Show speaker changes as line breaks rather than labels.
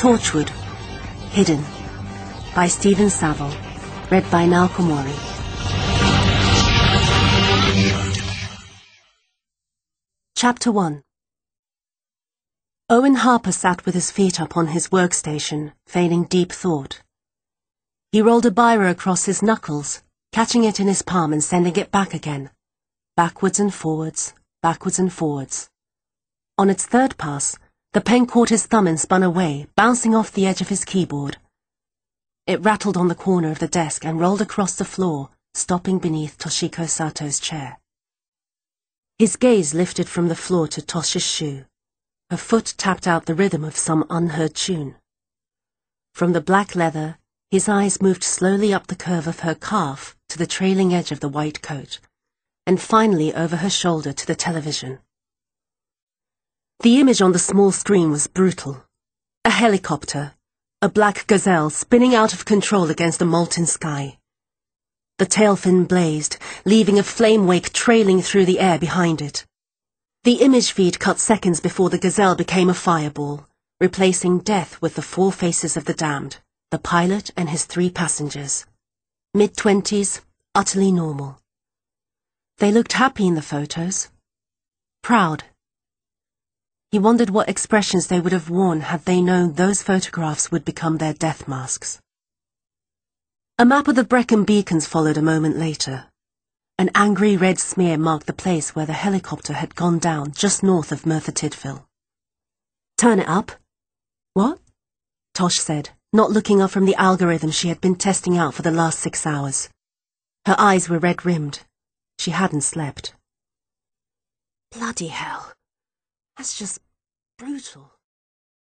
Torchwood, Hidden, by Stephen Saville, read by Naoko Mori. Chapter 1. Owen Harper sat with his feet up on his workstation, feigning deep thought. He rolled a biro across his knuckles, catching it in his palm and sending it back again, backwards and forwards, backwards and forwards. On its third pass, the pen caught his thumb and spun away, bouncing off the edge of his keyboard. It rattled on the corner of the desk and rolled across the floor, stopping beneath Toshiko Sato's chair. His gaze lifted from the floor to Tosh's shoe. Her foot tapped out the rhythm of some unheard tune. From the black leather, his eyes moved slowly up the curve of her calf to the trailing edge of the white coat, and finally over her shoulder to the television. The image on the small screen was brutal. A helicopter, a black gazelle spinning out of control against a molten sky. The tail fin blazed, leaving a flame wake trailing through the air behind it. The image feed cut seconds before the gazelle became a fireball, replacing death with the four faces of the damned, the pilot and his 3 passengers. Mid-20s, utterly normal. They looked happy in the photos. Proud. He wondered what expressions they would have worn had they known those photographs would become their death masks. A map of the Brecon Beacons followed a moment later. An angry red smear marked the place where the helicopter had gone down just north of Merthyr Tydfil. Turn it up. What? Tosh said, not looking up from the algorithm she had been testing out for the last 6 hours. Her eyes were red-rimmed. She hadn't slept. Bloody hell. That's just brutal.